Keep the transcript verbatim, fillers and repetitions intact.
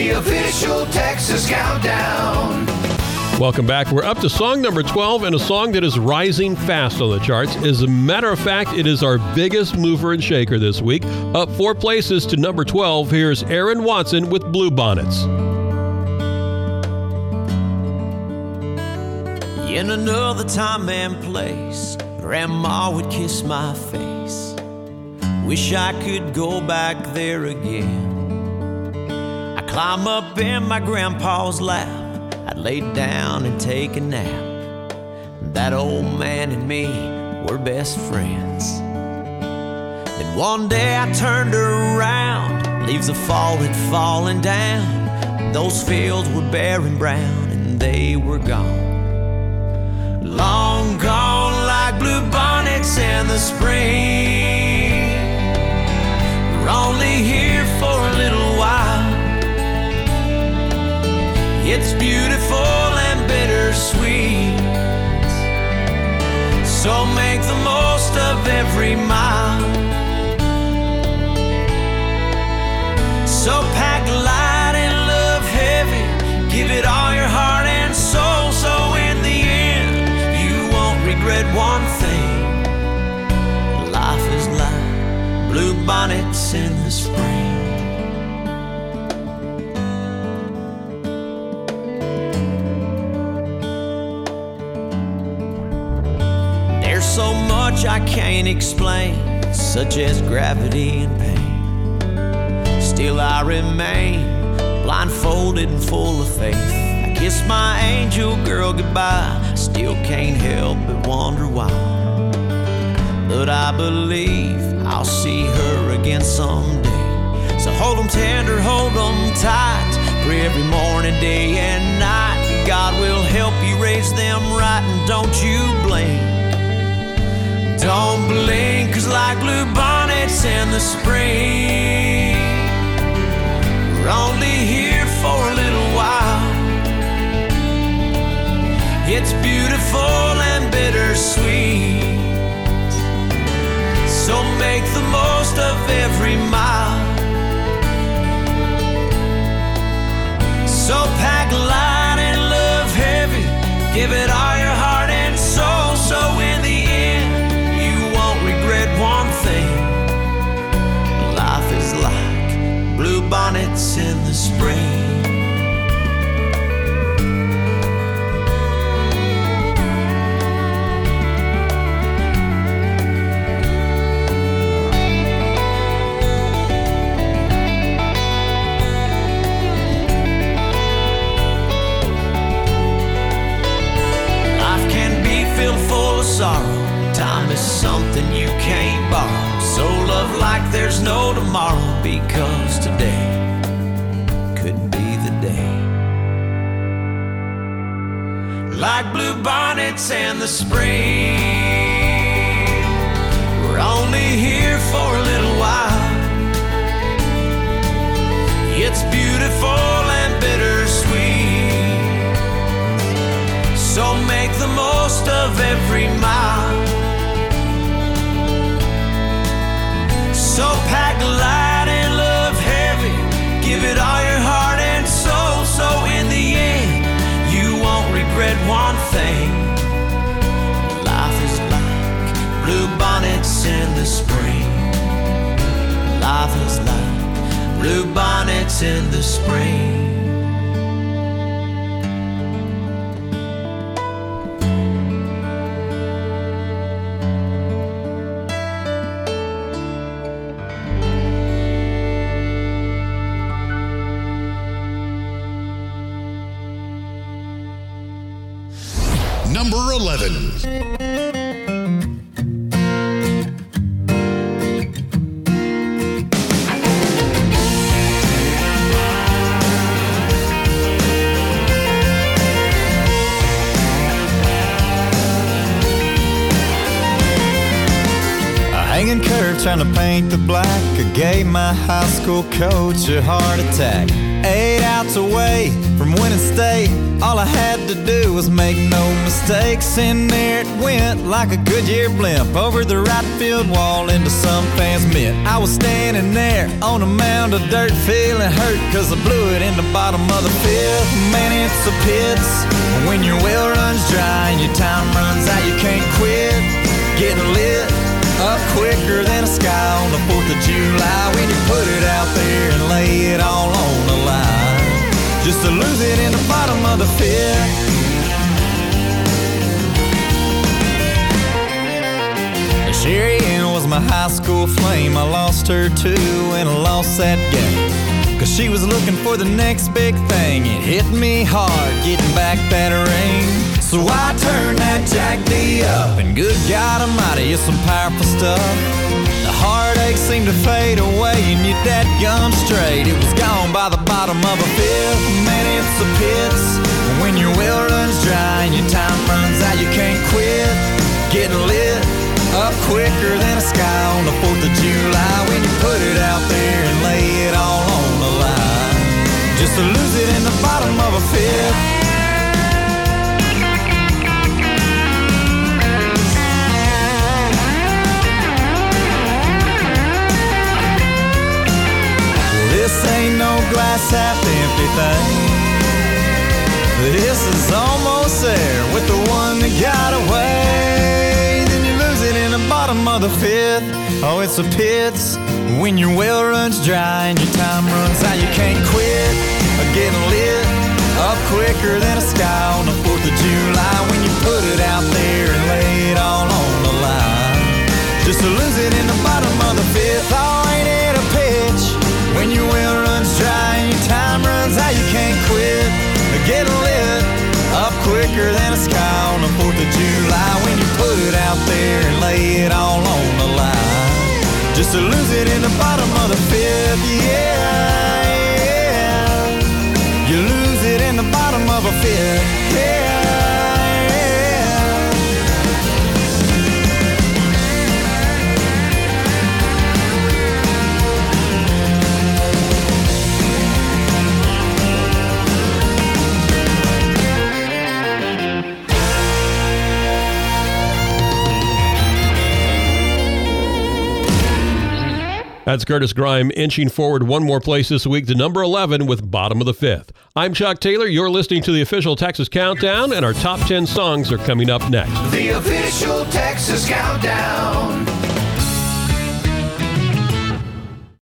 the official Texas Countdown. Welcome back. We're up to song number twelve, and a song that is rising fast on the charts. As a matter of fact, it is our biggest mover and shaker this week. Up four places to number twelve, here's Aaron Watson with Blue Bonnets. In another time and place, Grandma would kiss my face. Wish I could go back there again. I'd climb up in my grandpa's lap, I'd lay down and take a nap. That old man and me were best friends. Then one day I turned around, leaves of fall had fallen down. Those fields were bare and brown and they were gone. Long gone like blue bonnets in the spring. We're only here for a little while. It's beautiful and bittersweet, so make the most of every mile. So pack light and love heavy, give it all your heart and soul, so in the end you won't regret one thing. Life is like blue bonnets in the spring. There's so much I can't explain, such as gravity and pain. Still I remain blindfolded and full of faith. I kiss my angel girl goodbye, still can't help but wonder why. But I believe I'll see her again someday. So hold 'em tender, hold 'em tight. Pray every morning, day and night. God will help you raise them right, and don't you blink. Don't blink, 'cause like blue bonnets in the spring, we're only here for a little while. It's beautiful and bittersweet, so make the most of every mile. So pack light and love heavy, give it all your heart and soul, so in the end you won't regret one thing. Life is like blue bonnets in the spring. Sorrow, time is something you can't borrow. So love like there's no tomorrow, because today could be the day. Like blue bonnets in the spring, we're only here for a little while. It's beautiful and bittersweet, so make the most of every mile. So pack light and love heavy, give it all your heart and soul, so in the end you won't regret one thing. Life is like blue bonnets in the spring. Life is like blue bonnets in the spring. Number eleven. Hanging curve, trying to paint the black. I gave my high school coach a heart attack. Eight outs away from winning state. All I had to do was make no mistakes. And there it went like a Goodyear blimp over the right field wall into some fan's mitt. I was standing there on a mound of dirt, feeling hurt cause I blew it in the bottom of the fifth. Man, it's a pits when your well runs dry and your time runs out. You can't quit getting lit up quicker than a sky on the fourth of July when you put it out there and lay it all on the line, just to lose it in the bottom of the fifth. Sherry Ann was my high school flame. I lost her too and I lost that game, cause she was looking for the next big thing. It hit me hard getting back that ring. So I turned that Jack D up, and good God Almighty, it's some powerful stuff. The heartache seemed to fade away, and you dadgum straight, it was gone by the bottom of a fifth. Man, it's the pits when your well runs dry and your time runs out. You can't quit getting lit up quicker than a sky on the fourth of July when you put it out there and lay it all on the line, just to lose it in the bottom of a fifth. This ain't no glass half empty thing. This is almost there with the one that got away. Then you lose it in the bottom of the fifth. Oh, it's the pits when your well runs dry and your time runs out. You can't quit getting lit up quicker than a sky on the fourth of July when you put it out there and lay it all on the line, just to lose it in the bottom of the fifth. Oh, ain't it a pitch when your well runs dry and your time runs out. You can't quit getting lit up quicker than a sky on the fourth of July when you put it out there and lay it all on the line, just to lose it in the bottom of the fifth. Yeah, yeah. You lose it in the bottom of a fifth. Yeah. That's Curtis Grime inching forward one more place this week to number eleven with Bottom of the Fifth. I'm Chuck Taylor. You're listening to the official Texas Countdown, and our top ten songs are coming up next. The official Texas Countdown.